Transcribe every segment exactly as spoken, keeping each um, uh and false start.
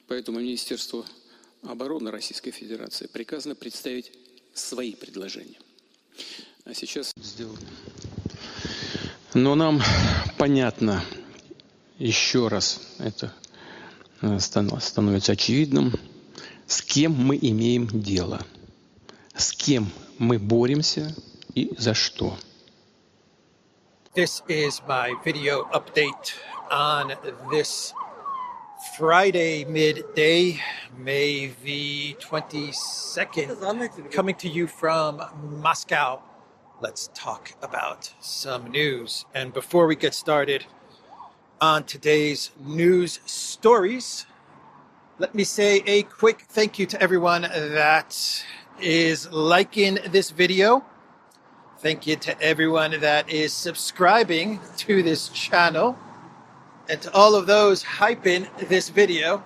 Поэтому Министерству обороны Российской Федерации приказано представить свои предложения. А сейчас сделано. Но нам понятно, еще раз это становится очевидным, с кем мы имеем дело, с кем мы боремся и за что. This is my video update on this Friday midday, May the twenty-second, coming to you from Moscow. Let's talk about some news. And before we get started on today's news stories, let me say a quick thank you to everyone that is liking this video. Thank you to everyone that is subscribing to this channel. And to all of those hyping this video,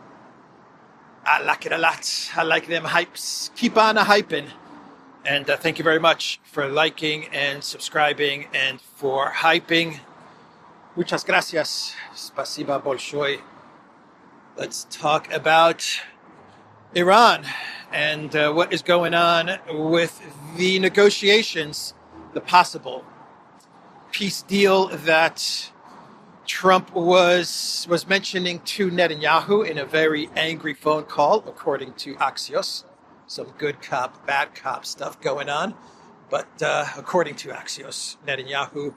I like it a lot. I like them hypes. Keep on hyping. And uh, thank you very much for liking and subscribing and for hyping. Muchas gracias. Spasiba bolshoy. Let's talk about Iran and uh, what is going on with the negotiations, the possible peace deal that Trump was was mentioning to Netanyahu in a very angry phone call, according to Axios. Some good cop, bad cop stuff going on. But uh, according to Axios, Netanyahu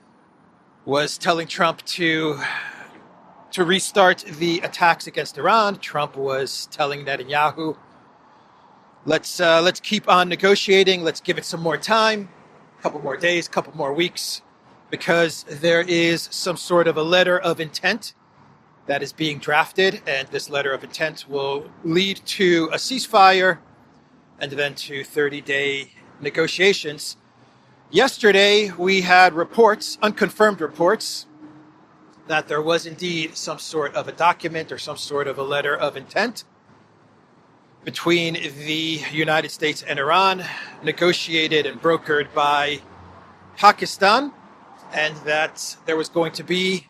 was telling Trump to, to restart the attacks against Iran. Trump was telling Netanyahu, let's, uh, let's keep on negotiating. Let's give it some more time, a couple more days, a couple more weeks, because there is some sort of a letter of intent that is being drafted, and this letter of intent will lead to a ceasefire and then to thirty-day negotiations. Yesterday, we had reports, unconfirmed reports, that there was indeed some sort of a document or some sort of a letter of intent between the United States and Iran, negotiated and brokered by Pakistan, and that there was going to be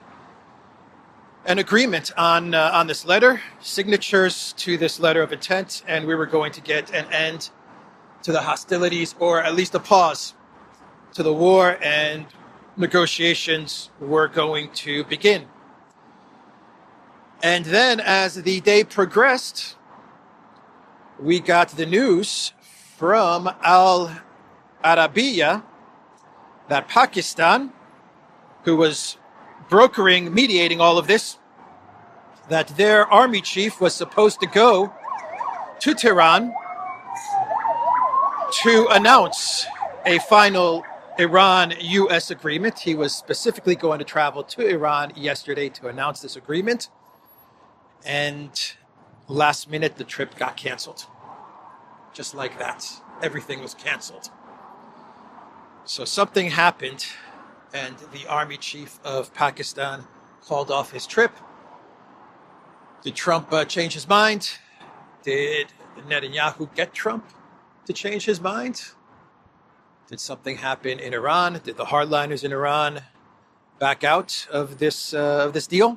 an agreement on uh, on this letter, signatures to this letter of intent, and we were going to get an end to the hostilities, or at least a pause to the war, and negotiations were going to begin. And then as the day progressed, we got the news from Al Arabiya that Pakistan, who was brokering, mediating all of this, that their army chief was supposed to go to Tehran to announce a final Iran-U S agreement. He was specifically going to travel to Iran yesterday to announce this agreement. And last minute, the trip got canceled. Just like that. Everything was canceled. So something happened, and the army chief of Pakistan called off his trip. Did Trump uh, change his mind? Did Netanyahu get Trump to change his mind? Did something happen in Iran? Did the hardliners in Iran back out of this uh, of this deal?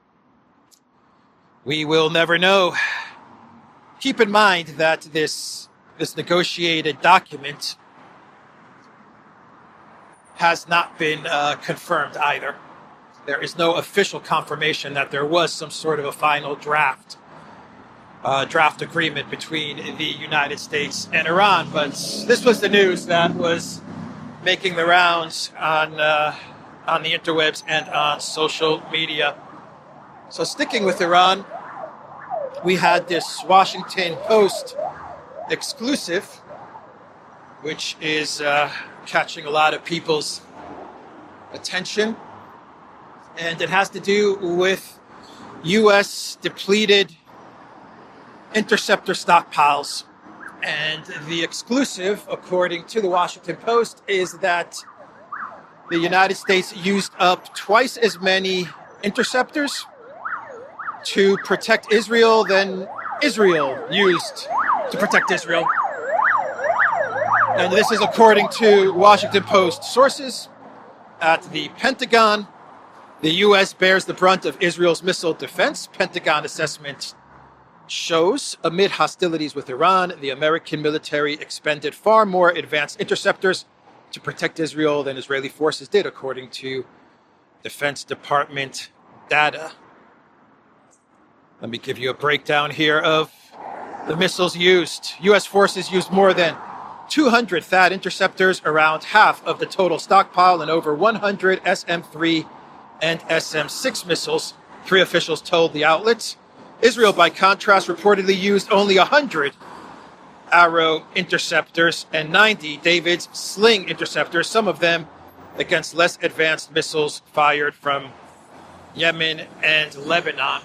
We will never know. Keep in mind that this this negotiated document has not been uh, confirmed either. There is no official confirmation that there was some sort of a final draft, uh, draft agreement between the United States and Iran. But this was the news that was making the rounds on uh, on the interwebs and on social media. So sticking with Iran, we had this Washington Post exclusive, which is uh, catching a lot of people's attention. And it has to do with U S depleted interceptor stockpiles. And the exclusive, according to the Washington Post, is that the United States used up twice as many interceptors to protect Israel than Israel used to protect Israel. And this is according to Washington Post sources. At the Pentagon, the U S bears the brunt of Israel's missile defense. Pentagon assessment shows amid hostilities with Iran, the American military expended far more advanced interceptors to protect Israel than Israeli forces did, according to Defense Department data. Let me give you a breakdown here of the missiles used. U S forces used more than two hundred THAAD interceptors, around half of the total stockpile, and over one hundred S M three and S M six missiles, three officials told the outlets. Israel, by contrast, reportedly used only one hundred Arrow interceptors and ninety David's Sling interceptors, some of them against less advanced missiles fired from Yemen and Lebanon.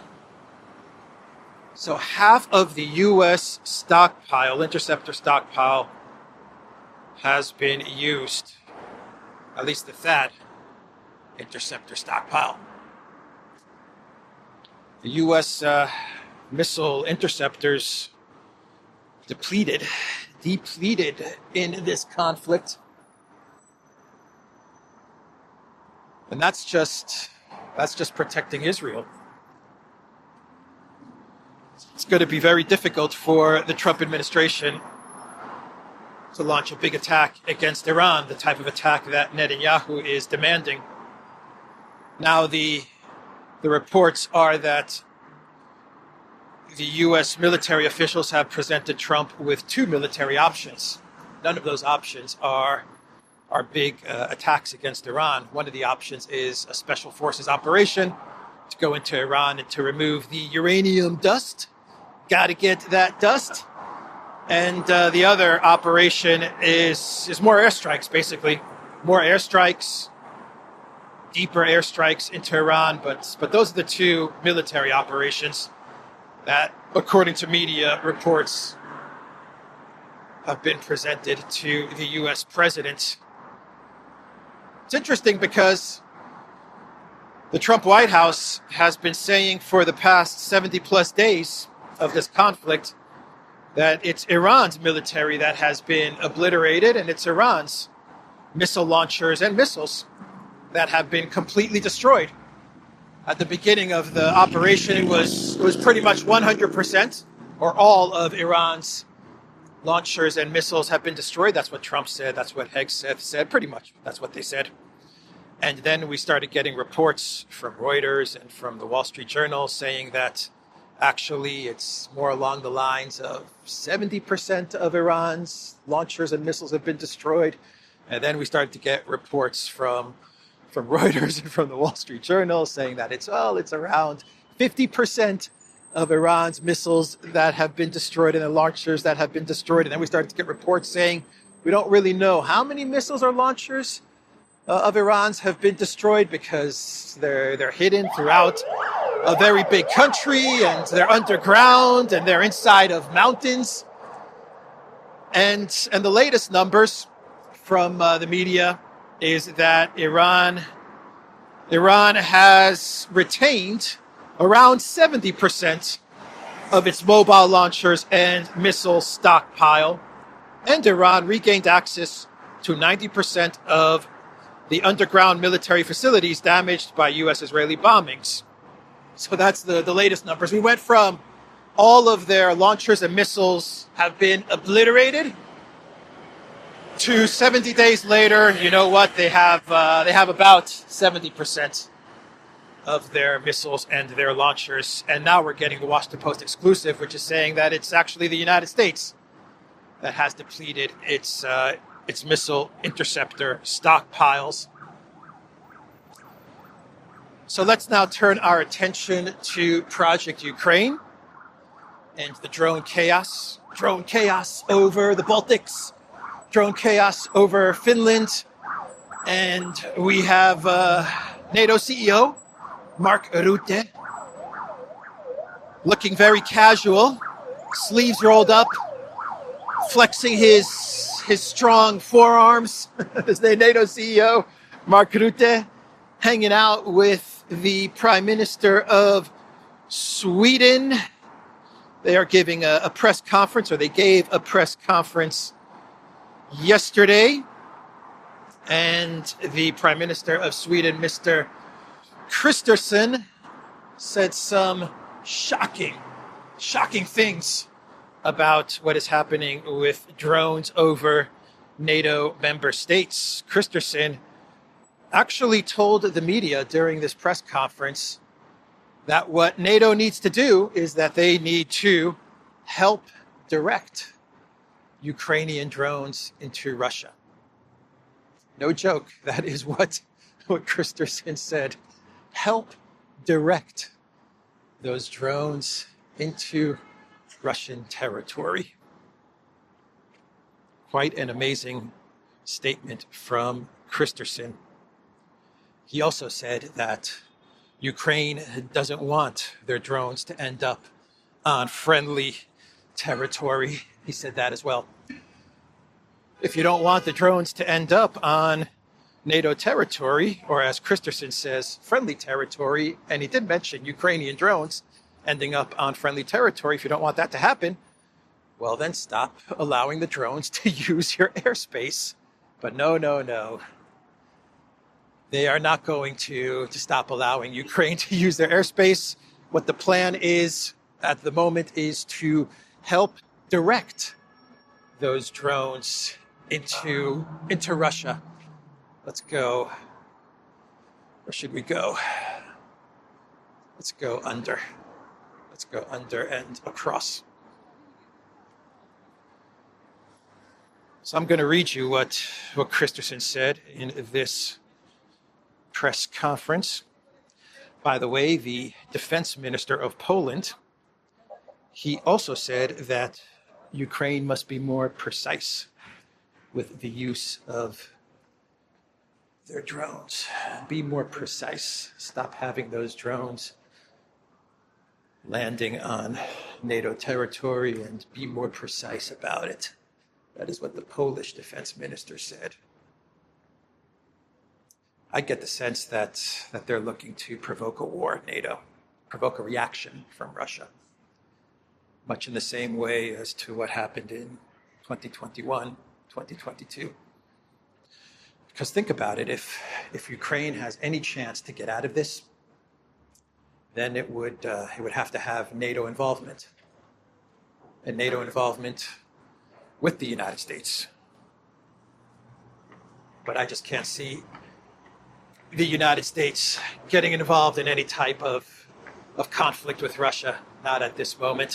So half of the U S stockpile, interceptor stockpile, has been used, at least the THAAD interceptor stockpile. The U S uh, missile interceptors depleted, depleted in this conflict. And that's just, that's just protecting Israel. It's going to be very difficult for the Trump administration to launch a big attack against Iran, the type of attack that Netanyahu is demanding. Now, the the reports are that the U S military officials have presented Trump with two military options. None of those options are, are big uh, attacks against Iran. One of the options is a special forces operation to go into Iran and to remove the uranium dust. Got to get that dust. And uh, the other operation is, is more airstrikes, basically. More airstrikes, deeper airstrikes into Iran. But, but those are the two military operations that, according to media reports, have been presented to the U S president. It's interesting because the Trump White House has been saying for the past seventy plus days of this conflict that it's Iran's military that has been obliterated, and it's Iran's missile launchers and missiles that have been completely destroyed. At the beginning of the operation, it was, it was pretty much one hundred percent, or all of Iran's launchers and missiles have been destroyed. That's what Trump said. That's what Hegseth said. Pretty much, that's what they said. And then we started getting reports from Reuters and from the Wall Street Journal saying that actually it's more along the lines of seventy percent of Iran's launchers and missiles have been destroyed. And then we started to get reports from from Reuters and from the Wall Street Journal saying that it's, well, it's around fifty percent of Iran's missiles that have been destroyed and the launchers that have been destroyed. And then we started to get reports saying we don't really know how many missiles or launchers uh, of Iran's have been destroyed because they're they're hidden throughout a very big country, and they're underground, and they're inside of mountains. And and the latest numbers from uh, the media is that Iran Iran has retained around seventy percent of its mobile launchers and missile stockpile, and Iran regained access to ninety percent of the underground military facilities damaged by U S-Israeli bombings. So that's the, the latest numbers. We went from all of their launchers and missiles have been obliterated to seventy days later, you know what, they have uh, they have about seventy percent of their missiles and their launchers. And now we're getting the Washington Post exclusive, which is saying that it's actually the United States that has depleted its uh, its missile interceptor stockpiles. So let's now turn our attention to Project Ukraine and the drone chaos. Drone chaos over the Baltics, drone chaos over Finland, and we have uh, NATO C E O Mark Rutte looking very casual, sleeves rolled up, flexing his his strong forearms. As the NATO C E O Mark Rutte hanging out with the Prime Minister of Sweden. They are giving a, a press conference, or they gave a press conference yesterday. And the Prime Minister of Sweden, Mister Kristersson, said some shocking, shocking things about what is happening with drones over NATO member states. Christensen actually told the media during this press conference that what NATO needs to do is that they need to help direct Ukrainian drones into Russia. No joke, that is what, what Christensen said. Help direct those drones into Russian territory. Quite an amazing statement from Christensen. He also said that Ukraine doesn't want their drones to end up on friendly territory. He said that as well. If you don't want the drones to end up on NATO territory, or as Christensen says, friendly territory, and he did mention Ukrainian drones ending up on friendly territory, if you don't want that to happen, well, then stop allowing the drones to use your airspace. But no, no, no. They are not going to, to stop allowing Ukraine to use their airspace. What the plan is at the moment is to help direct those drones into, into Russia. Let's go. Where should we go? Let's go under. Let's go under and across. So I'm going to read you what, what Christensen said in this press conference. By the way, the defense minister of Poland, he also said that Ukraine must be more precise with the use of their drones. Be more precise. Stop having those drones landing on NATO territory and be more precise about it. That is what the Polish defense minister said. I get the sense that, that they're looking to provoke a war, NATO, provoke a reaction from Russia, much in the same way as to what happened in twenty twenty-one, twenty twenty-two. Because think about it, if, if Ukraine has any chance to get out of this, then it would, uh, it would have to have NATO involvement. And NATO involvement with the United States. But I just can't see the United States getting involved in any type of, of conflict with Russia, not at this moment.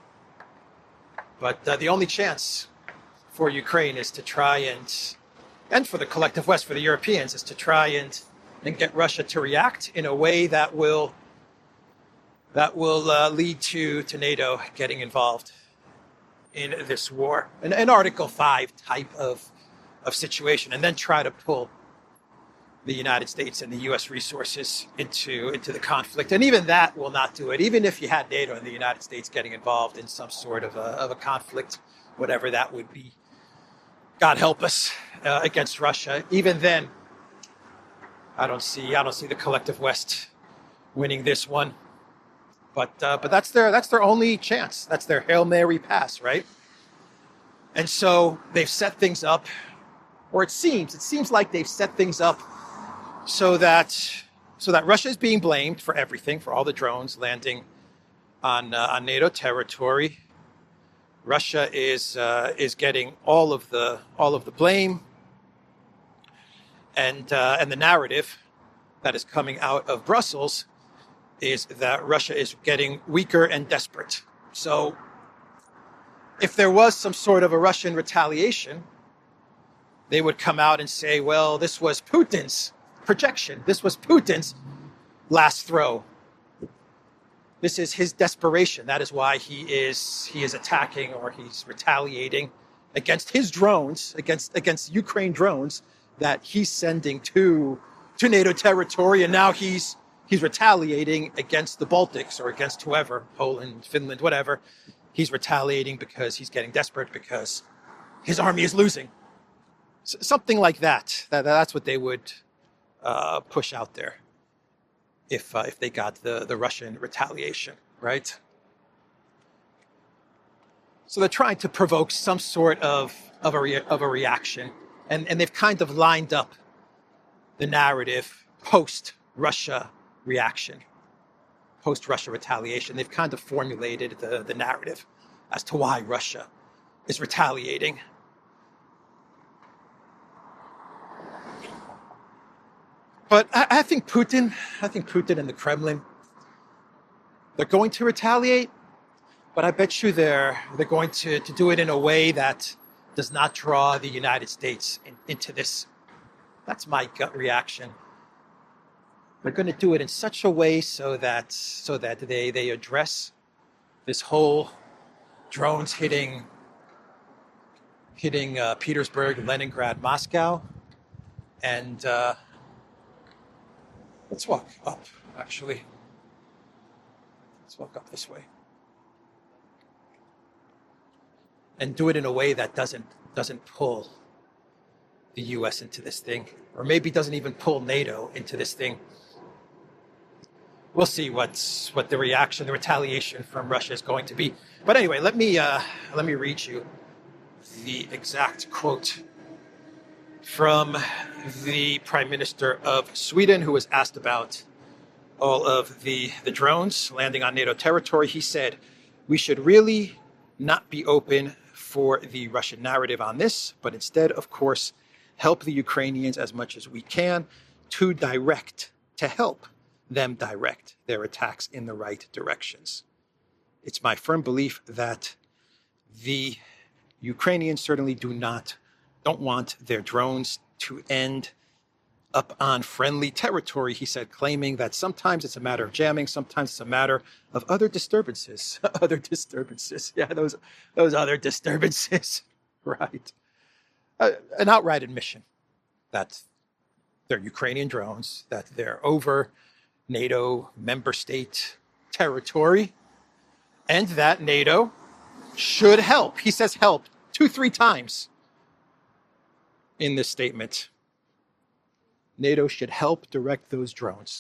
But uh, the only chance for Ukraine is to try and, and for the collective West, for the Europeans, is to try and, and get Russia to react in a way that will, that will uh, lead to, to NATO getting involved in this war, an, an Article five type of, of situation, and then try to pull the United States and the U S resources into, into the conflict. And even that will not do it. Even if you had NATO and the United States getting involved in some sort of a, of a conflict, whatever that would be, God help us, uh, against Russia, even then, I don't see, I don't see the collective West winning this one. But uh, but that's their that's their only chance. That's their Hail Mary pass, right? And so they've set things up, or it seems it seems like they've set things up so that so that Russia is being blamed for everything, for all the drones landing on uh, on NATO territory. Russia is uh, is getting all of the all of the blame, and uh, and the narrative that is coming out of Brussels is that Russia is getting weaker and desperate. So if there was some sort of a Russian retaliation, they would come out and say, well, this was Putin's projection. This was Putin's last throw. This is his desperation. That is why he is he is attacking, or he's retaliating against his drones, against against Ukraine drones that he's sending to to NATO territory, and now he's He's retaliating against the Baltics or against whoever, Poland, Finland, whatever. He's retaliating because he's getting desperate because his army is losing. S- something like that. that. That's what they would uh, push out there if uh, if they got the, the Russian retaliation, right? So they're trying to provoke some sort of, of, a, rea- of a reaction. And, and they've kind of lined up the narrative post-Russia reaction, post-Russia retaliation. They've kind of formulated the, the narrative as to why Russia is retaliating. But I, I think Putin, I think Putin and the Kremlin, they're going to retaliate, but I bet you they're they're going to, to do it in a way that does not draw the United States in, into this. That's my gut reaction. They're going to do it in such a way so that so that they they address this whole drones hitting hitting uh, Petersburg, Leningrad, Moscow, and uh, let's walk up. Actually, let's walk up this way and do it in a way that doesn't doesn't pull the U S into this thing, or maybe doesn't even pull NATO into this thing. We'll see what's what the reaction, the retaliation from Russia is going to be. But anyway, let me uh, let me read you the exact quote from the Prime Minister of Sweden, who was asked about all of the, the drones landing on NATO territory. He said, "We should really not be open for the Russian narrative on this, but instead, of course, help the Ukrainians as much as we can to direct, to help them direct their attacks in the right directions. It's my firm belief that the Ukrainians certainly do not, don't want their drones to end up on friendly territory," he said, claiming that sometimes it's a matter of jamming, sometimes it's a matter of other disturbances. Other disturbances. Yeah, those, those other disturbances. Right. Uh, an outright admission that they're Ukrainian drones, that they're over NATO member state territory, and that NATO should help. He says help two, three times in this statement. NATO should help direct those drones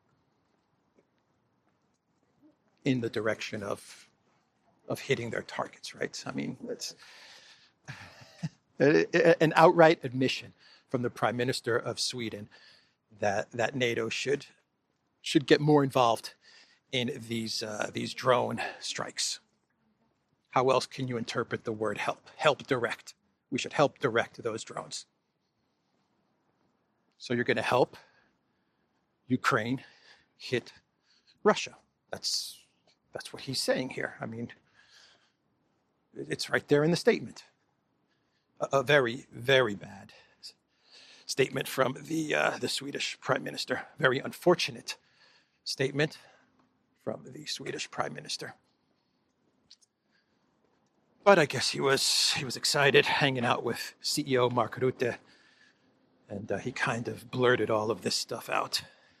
in the direction of, of hitting their targets, right? I mean, it's an outright admission from the Prime Minister of Sweden that, that NATO should should get more involved in these uh, these drone strikes. How else can you interpret the word help? Help direct. We should help direct those drones. So you're going to help Ukraine hit Russia. That's that's what he's saying here. I mean, it's right there in the statement. A, a very, very bad statement from the uh, the Swedish Prime Minister. Very unfortunate statement from the Swedish Prime Minister. But I guess he was he was excited hanging out with C E O Mark Rutte, and uh, he kind of blurted all of this stuff out.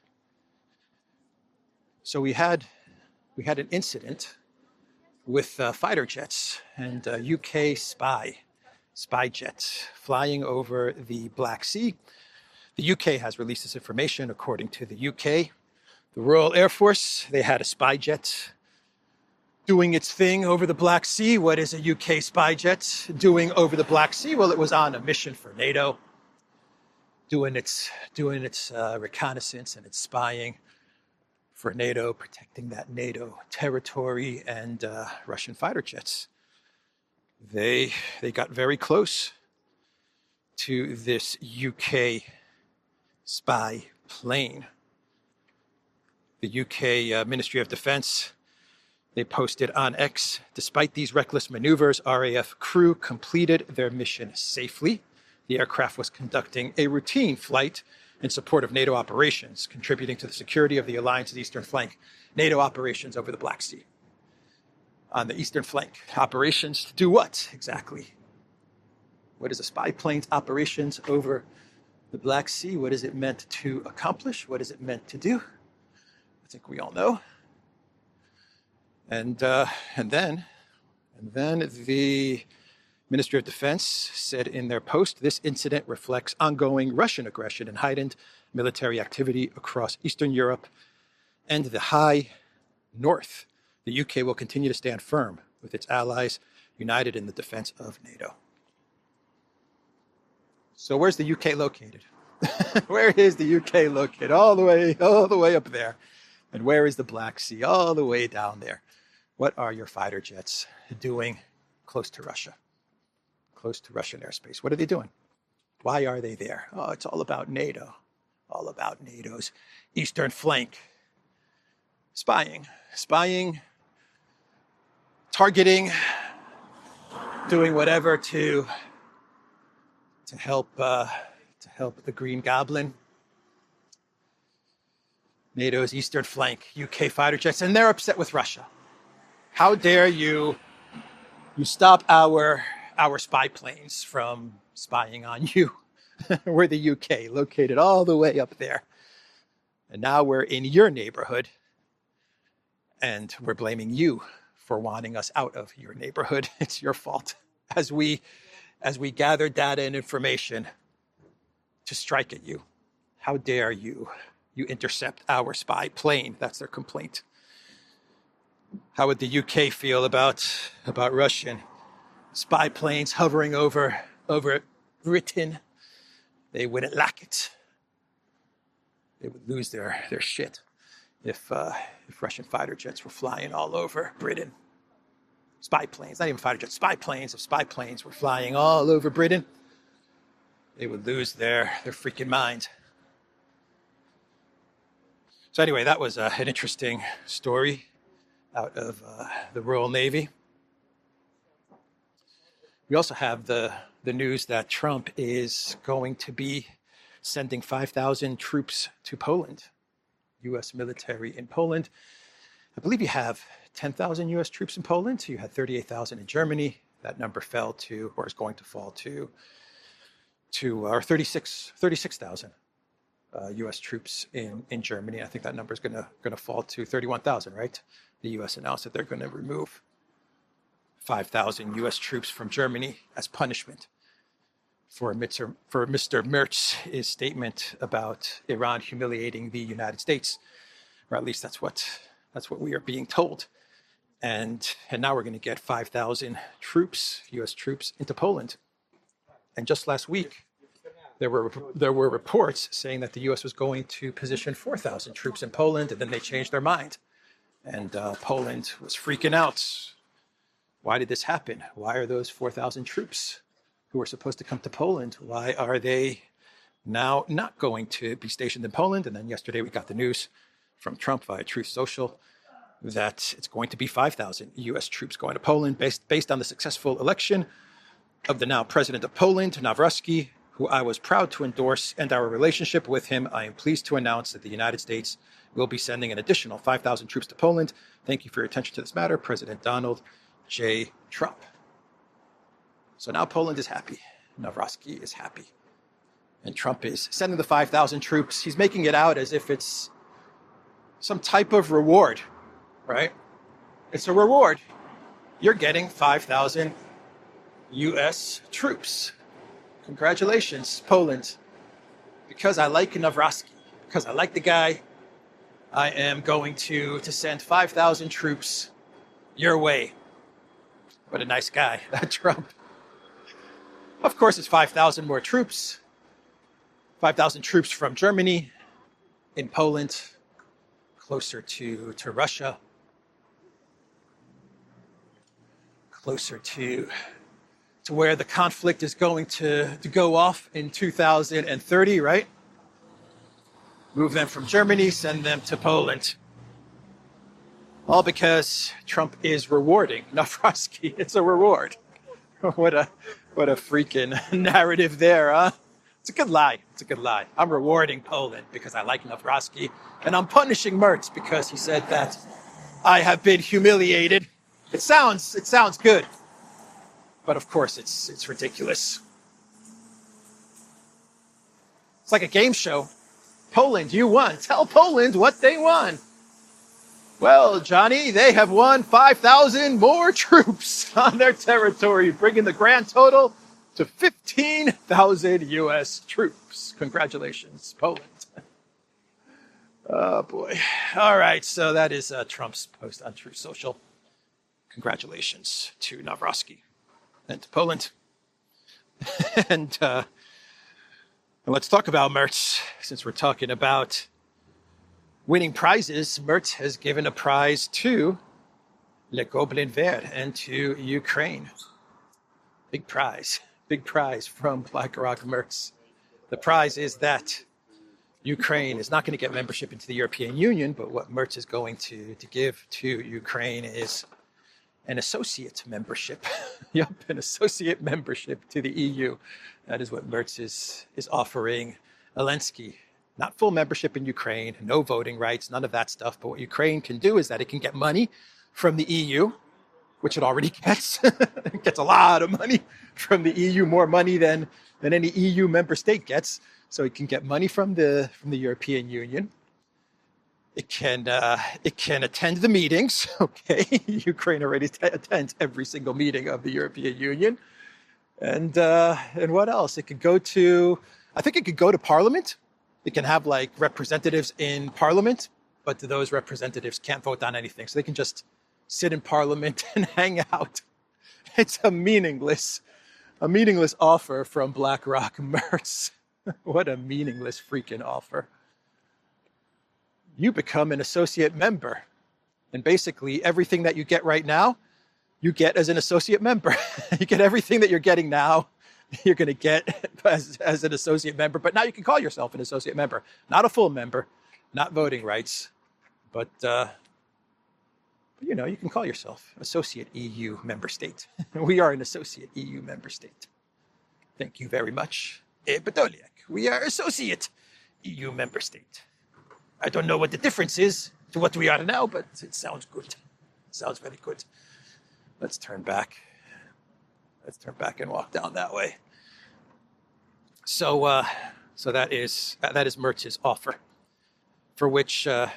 So we had we had an incident with uh, fighter jets and uh, U K spy spy jets flying over the Black Sea. The U K has released this information. According to the U K, the Royal Air Force, they had a spy jet doing its thing over the Black Sea. What is a U K spy jet doing over the Black Sea? Well, it was on a mission for NATO, doing its doing its uh, reconnaissance and its spying for NATO, protecting that NATO territory, and uh, Russian fighter jets. They they got very close to this U K spy plane. The U K uh, Ministry of Defense, they posted on X, "Despite these reckless maneuvers, R A F crew completed their mission safely. The aircraft was conducting a routine flight in support of NATO operations, contributing to the security of the alliance's eastern flank." NATO operations over the Black Sea. On the eastern flank, operations to do what exactly? What is a spy plane's operations over the Black Sea? What is it meant to accomplish? What is it meant to do? I think we all know. And uh, and then, and then the Ministry of Defense said in their post, "This incident reflects ongoing Russian aggression and heightened military activity across Eastern Europe and the high north. The U K will continue to stand firm with its allies, united in the defense of NATO." So where's the U K located? Where is the U K located? All the way, all the way up there. And where is the Black Sea? All the way down there. What are your fighter jets doing close to Russia? Close to Russian airspace. What are they doing? Why are they there? Oh, it's all about NATO. All about NATO's eastern flank. Spying. Spying. Targeting. Doing whatever to, to help uh, to help the Green Goblin. NATO's eastern flank, U K fighter jets, and they're upset with Russia. How dare you, you stop our, our spy planes from spying on you. We're the U K, located all the way up there. And now we're in your neighborhood, and we're blaming you for wanting us out of your neighborhood. It's your fault. As we, as we gather data and information to strike at you. How dare you? You intercept our spy plane. That's their complaint. How would the U K feel about, about Russian spy planes hovering over, over Britain? They wouldn't like it. They would lose their, their shit if, uh, if Russian fighter jets were flying all over Britain. Spy planes, not even fighter jets, spy planes. If spy planes were flying all over Britain, they would lose their, their freaking mind. So anyway, that was uh, an interesting story out of uh, the Royal Navy. We also have the, the news that Trump is going to be sending five thousand troops to Poland, U S military in Poland. I believe you have ten thousand U S troops in Poland. You had thirty-eight thousand in Germany. That number fell to, or is going to fall to, to or thirty-six thousand. Uh, U S troops in, in Germany. I think that number is going to going to fall to thirty-one thousand, right? The U S announced that they're going to remove five thousand U S troops from Germany as punishment for Mister for Mister Mertz's statement about Iran humiliating the United States, or at least that's what that's what we are being told. And and now we're going to get five thousand troops, U S troops, into Poland. And just last week, There were there were reports saying that the U S was going to position four thousand troops in Poland, and then they changed their mind. And uh, Poland was freaking out. Why did this happen? Why are those four thousand troops who were supposed to come to Poland, why are they now not going to be stationed in Poland? And then yesterday we got the news from Trump via Truth Social that it's going to be five thousand U S troops going to Poland based, based on the successful election of the now president of Poland, Nawrocki, who I was proud to endorse, and our relationship with him. I am pleased to announce that the United States will be sending an additional five thousand troops to Poland. Thank you for your attention to this matter, President Donald J. Trump. So now Poland is happy. Nawrocki is happy. And Trump is sending the five thousand troops. He's making it out as if it's some type of reward, right? It's a reward. You're getting five thousand U S troops. Congratulations, Poland. Because I like Nawrocki, because I like the guy, I am going to, to send five thousand troops your way. What a nice guy, that Trump. Of course, it's five thousand more troops. five thousand troops from Germany in Poland, closer to, to Russia, closer to... to where the conflict is going to, to go off in two thousand thirty, right? Move them from Germany, send them to Poland. All because Trump is rewarding Nawrocki. It's a reward. What a what a freaking narrative there, huh? It's a good lie. It's a good lie. I'm rewarding Poland because I like Nawrocki, and I'm punishing Mertz because he said that I have been humiliated. It sounds it sounds good. But of course, it's it's ridiculous. It's like a game show. Poland, you won. Tell Poland what they won. Well, Johnny, they have won five thousand more troops on their territory, bringing the grand total to fifteen thousand U S troops. Congratulations, Poland. Oh, boy. All right, so that is uh, Trump's post on Truth Social. Congratulations to Nawrocki. And to Poland. and, uh, and let's talk about Mertz, since we're talking about winning prizes, Merz has given a prize to Le Gobelin Vert and to Ukraine. Big prize, big prize from BlackRock Merz. The prize is that Ukraine is not going to get membership into the European Union, but what Merz is going to, to give to Ukraine is an associate membership. Yep, an associate membership to the E U. That is what Merz is, is offering Zelensky. Not full membership in Ukraine, no voting rights, none of that stuff. But what Ukraine can do is that it can get money from the E U, which it already gets. It gets a lot of money from the E U, more money than, than any E U member state gets. So it can get money from the from the European Union. It can uh, it can attend the meetings. Okay, Ukraine already t- attends every single meeting of the European Union. And uh, and what else? It could go to, I think it could go to Parliament. It can have like representatives in Parliament, but those representatives can't vote on anything. So they can just sit in Parliament and hang out. It's a meaningless, a meaningless offer from BlackRock Merz. What a meaningless freaking offer. You become an associate member. And basically everything that you get right now, you get as an associate member. You get everything that you're getting now, you're going to get as, as an associate member. But now you can call yourself an associate member. Not a full member, not voting rights. But, uh, you know, you can call yourself associate E U member state. We are an associate E U member state. Thank you very much. Eh, Podolyak. We are associate E U member state. I don't know what the difference is to what we are now, but it sounds good. It sounds very good. Let's turn back. Let's turn back and walk down that way. So, uh, so that is uh, that is Merz's offer, for which uh,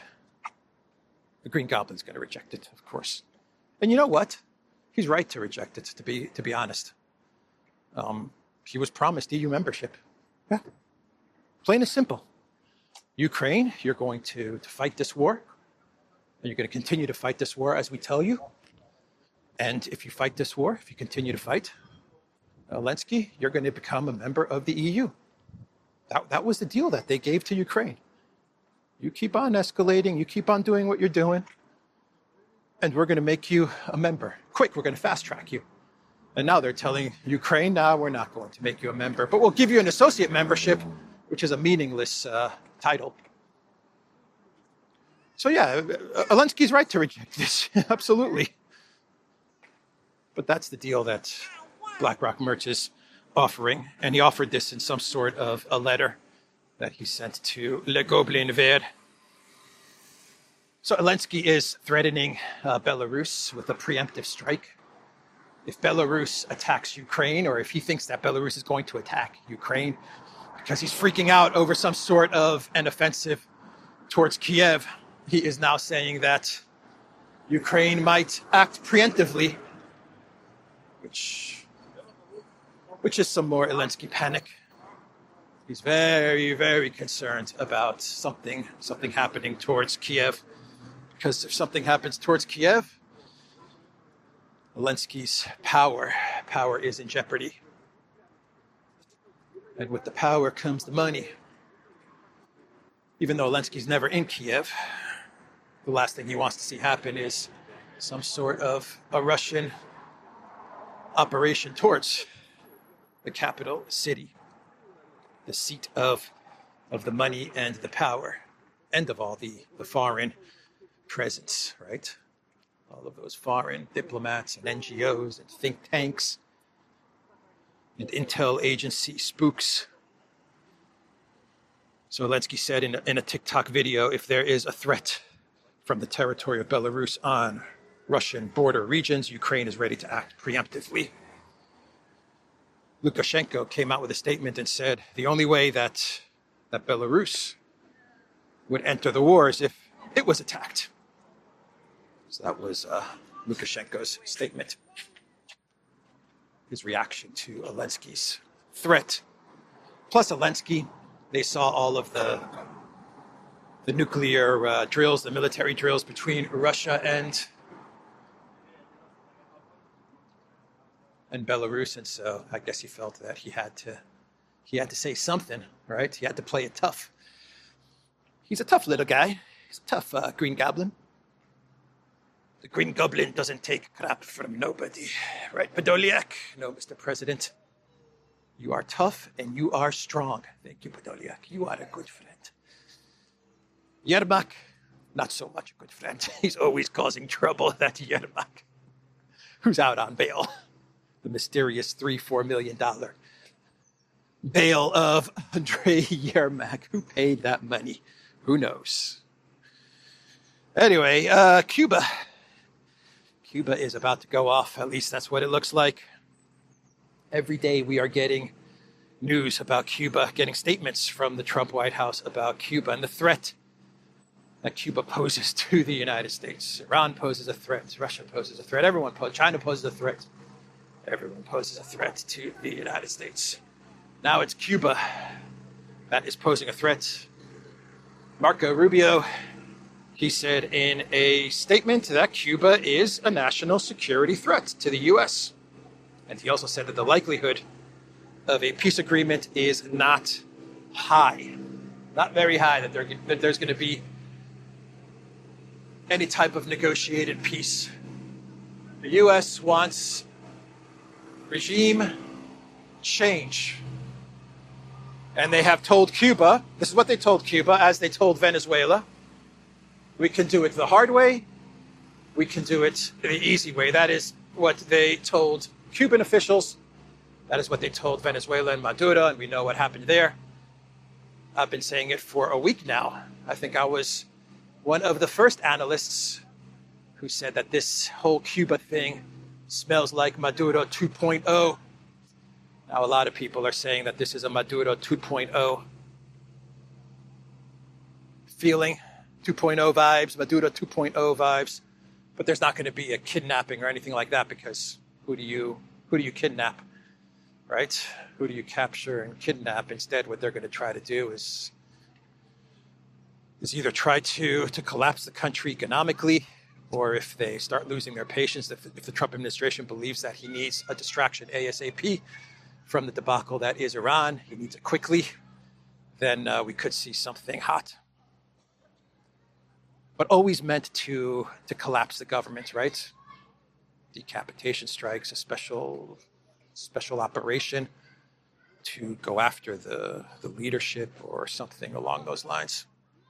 the Green Goblin's going to reject it, of course. And you know what? He's right to reject it. To be to be honest, um, he was promised E U membership. Yeah, plain and simple. Ukraine, you're going to, to fight this war, and you're going to continue to fight this war as we tell you. And if you fight this war, if you continue to fight, Zelensky, you're going to become a member of the E U. That, that was the deal that they gave to Ukraine. You keep on escalating, you keep on doing what you're doing, and we're going to make you a member. Quick, we're going to fast track you. And now they're telling Ukraine, no, we're not going to make you a member, but we'll give you an associate membership, which is a meaningless uh, title. So yeah, Zelensky's right to reject this, absolutely. But that's the deal that BlackRock Merz is offering, and he offered this in some sort of a letter that he sent to Le Gobelin Vert. So Zelensky is threatening uh, Belarus with a preemptive strike. If Belarus attacks Ukraine, or if he thinks that Belarus is going to attack Ukraine, because he's freaking out over some sort of an offensive towards Kiev, he is now saying that Ukraine might act preemptively, which, which is some more Zelensky panic. He's very, very concerned about something, something happening towards Kiev, because if something happens towards Kiev, Zelensky's power, power is in jeopardy. And with the power comes the money. Even though Zelensky's never in Kiev, the last thing he wants to see happen is some sort of a Russian operation towards the capital city, the seat of, of the money and the power, and of all the, the foreign presence, right? All of those foreign diplomats and N G Os and think tanks and intel agency spooks. So Zelensky said in a, in a TikTok video, if there is a threat from the territory of Belarus on Russian border regions, Ukraine is ready to act preemptively. Lukashenko came out with a statement and said the only way that, that Belarus would enter the war is if it was attacked. So that was uh, Lukashenko's statement. His reaction to Zelensky's threat. Plus Zelensky, they saw all of the, the nuclear uh, drills, the military drills between Russia and, and Belarus. And so I guess he felt that he had to, he had to say something, right? He had to play it tough. He's a tough little guy. He's tough, uh, Green Goblin. The Green Goblin doesn't take crap from nobody. Right, Podolyak? No, Mister President. You are tough and you are strong. Thank you, Podolyak. You are a good friend. Yermak, not so much a good friend. He's always causing trouble, that Yermak, who's out on bail. The mysterious three, four million dollar bail of Andrei Yermak. Who paid that money? Who knows? Anyway, uh, Cuba. Cuba is about to go off. At least that's what it looks like. Every day we are getting news about Cuba, getting statements from the Trump White House about Cuba and the threat that Cuba poses to the United States. Iran poses a threat. Russia poses a threat. Everyone poses. China poses a threat. Everyone poses a threat to the United States. Now it's Cuba that is posing a threat. Marco Rubio, he said in a statement that Cuba is a national security threat to the U S. And he also said that the likelihood of a peace agreement is not high. Not very high, that, there, that there's going to be any type of negotiated peace. The U S wants regime change. And they have told Cuba, this is what they told Cuba, as they told Venezuela, we can do it the hard way, we can do it the easy way. That is what they told Cuban officials. That is what they told Venezuela and Maduro, and we know what happened there. I've been saying it for a week now. I think I was one of the first analysts who said that this whole Cuba thing smells like Maduro two point oh. Now, a lot of people are saying that this is a Maduro two point oh feeling, two point oh vibes, Maduro two point oh vibes. But there's not going to be a kidnapping or anything like that, because who do you who do you kidnap, right? Who do you capture and kidnap? Instead, what they're going to try to do is is either try to, to collapse the country economically, or if they start losing their patience, if, if the Trump administration believes that he needs a distraction ASAP from the debacle that is Iran, he needs it quickly, then uh, we could see something hot. But always meant to, to collapse the government, right? Decapitation strikes, a special, special operation to go after the, the leadership or something along those lines.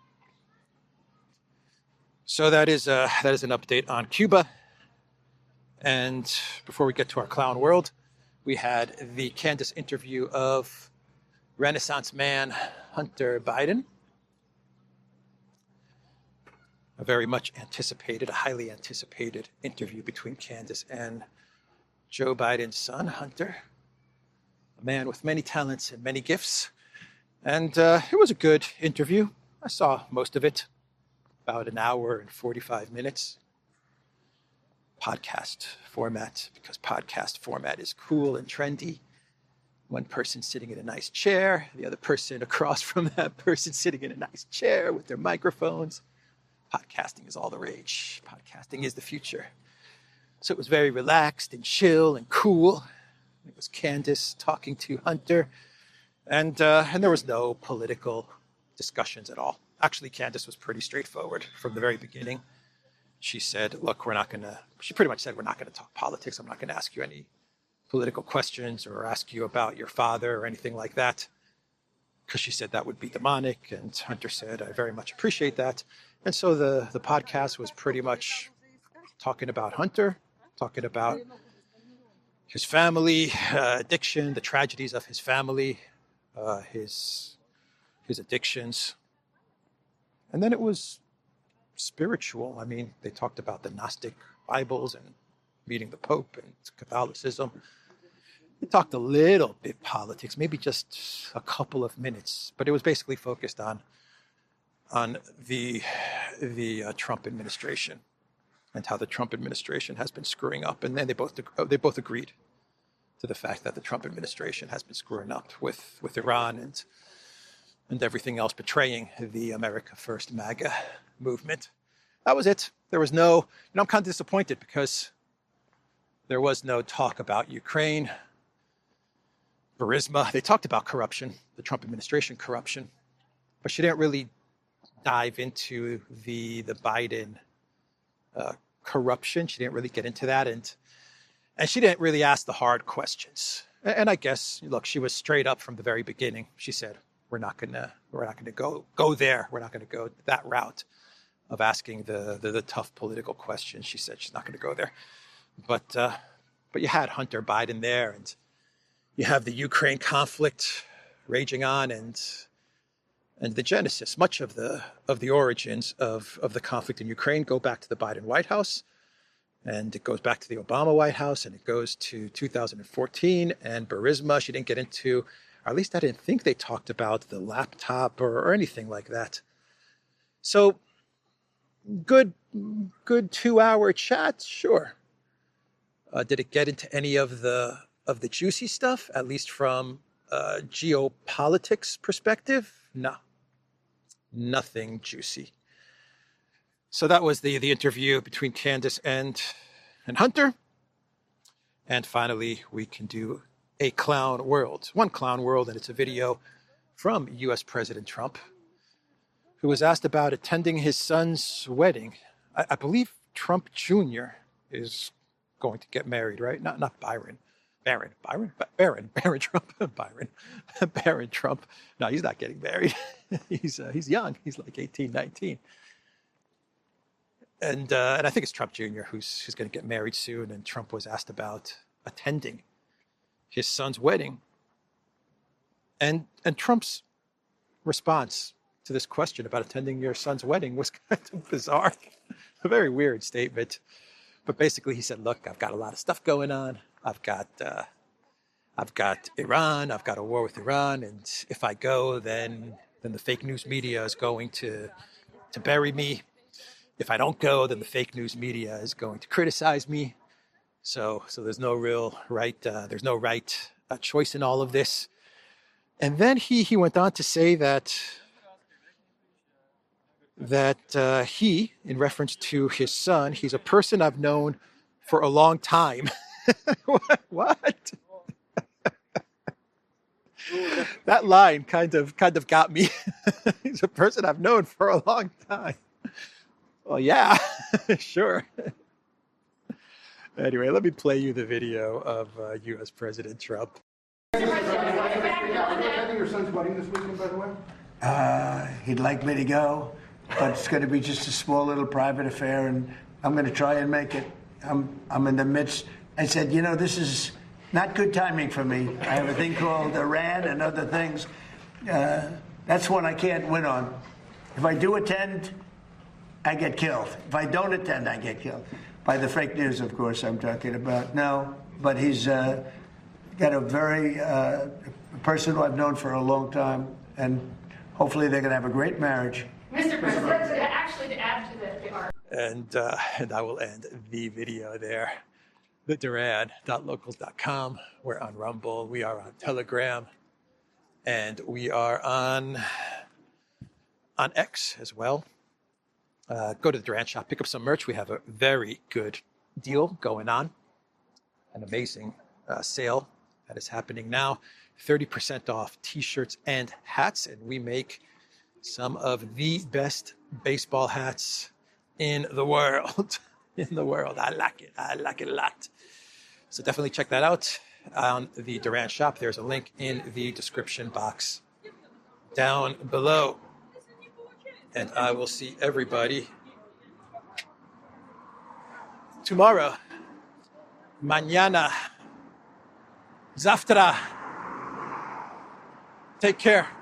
So that is uh, that is an update on Cuba. And before we get to our clown world, we had the Candace interview of Renaissance man Hunter Biden. A very much anticipated, a highly anticipated interview between Candace and Joe Biden's son, Hunter. A man with many talents and many gifts. And uh, it was a good interview. I saw most of it. About an hour and forty-five minutes. Podcast format, because podcast format is cool and trendy. One person sitting in a nice chair, the other person across from that person sitting in a nice chair with their microphones. Podcasting is all the rage. Podcasting is the future. So it was very relaxed and chill and cool. It was Candace talking to Hunter, and uh, and there was no political discussions at all. Actually, Candace was pretty straightforward from the very beginning. She said, look, we're not going to, she pretty much said, we're not going to talk politics. I'm not going to ask you any political questions or ask you about your father or anything like that, because she said that would be demonic. And Hunter said, I very much appreciate that. And so the, the podcast was pretty much talking about Hunter, talking about his family, uh, addiction, the tragedies of his family, uh, his his addictions. And then it was spiritual. I mean, they talked about the Gnostic Bibles and meeting the Pope and Catholicism. They talked a little bit politics, maybe just a couple of minutes, but it was basically focused on on the the uh, Trump administration and how the Trump administration has been screwing up. And then they both they both agreed to the fact that the Trump administration has been screwing up with, with Iran and and everything else, betraying the America First MAGA movement. That was it. There was no, you know, I'm kind of disappointed because there was no talk about Ukraine, Burisma. They talked about corruption, the Trump administration corruption, but she didn't really dive into the the Biden uh, corruption. She didn't really get into that, and and she didn't really ask the hard questions. And, and I guess, look, she was straight up from the very beginning. She said, "We're not gonna we're not gonna go go there. We're not gonna go that route of asking the the, the tough political questions." She said she's not gonna go there, but uh, but you had Hunter Biden there, and you have the Ukraine conflict raging on, and and the genesis, much of the of the origins of, of the conflict in Ukraine go back to the Biden White House, and it goes back to the Obama White House, and it goes to two thousand fourteen and Burisma. She didn't get into, or at least I didn't think they talked about the laptop or, or anything like that. So good, good two-hour chat, sure. Uh, did it get into any of the of the juicy stuff, at least from a geopolitics perspective? No, nothing juicy. So that was the, the interview between Candace and, and Hunter. And finally, we can do a clown world. One clown world, and it's a video from U S President Trump, who was asked about attending his son's wedding. I, I believe Trump Junior is going to get married, right? Not not Byron. Barron. Byron? Barron. Barron Trump. Byron. Barron Trump. No, he's not getting married. he's uh, he's young. He's like eighteen, nineteen. And uh, and I think it's Trump Junior who's who's going to get married soon. And Trump was asked about attending his son's wedding. And and Trump's response to this question about attending your son's wedding was kind of bizarre. A very weird statement. But basically he said, look, I've got a lot of stuff going on. I've got uh, I've got Iran. I've got a war with Iran. And if I go, then then the fake news media is going to to bury me. If I don't go, then the fake news media is going to criticize me. So so there's no real right, uh, there's no right uh, choice in all of this. And then he he went on to say that that uh, he, in reference to his son, he's a person I've known for a long time. what? what? That line kind of kind of got me. He's a person I've known for a long time. Well, yeah, sure. Anyway, let me play you the video of uh, U S President Trump. Are you attending your son's wedding this weekend, by the way? Uh, he'd like me to go, but it's going to be just a small little private affair, and I'm going to try and make it. I'm I'm in the midst. I said, you know, this is not good timing for me. I have a thing called Iran and other things. Uh, that's one I can't win on. If I do attend, I get killed. If I don't attend, I get killed. By the fake news, of course, I'm talking about. No, but he's uh, got a very uh, person who I've known for a long time, and hopefully they're going to have a great marriage. Mister President, actually to add to the, the art. And, uh, and I will end the video there. The Duran dot locals dot com. We're on Rumble. We are on Telegram. And we are on, on X as well. Uh, go to the Duran shop, pick up some merch. We have a very good deal going on. An amazing uh, sale that is happening now. thirty percent off t-shirts and hats. And we make some of the best baseball hats in the world. in the world. I like it. I like it a lot. So definitely check that out on the Duran shop. There's a link in the description box down below. And I will see everybody tomorrow. Mañana. Zavtra. Take care.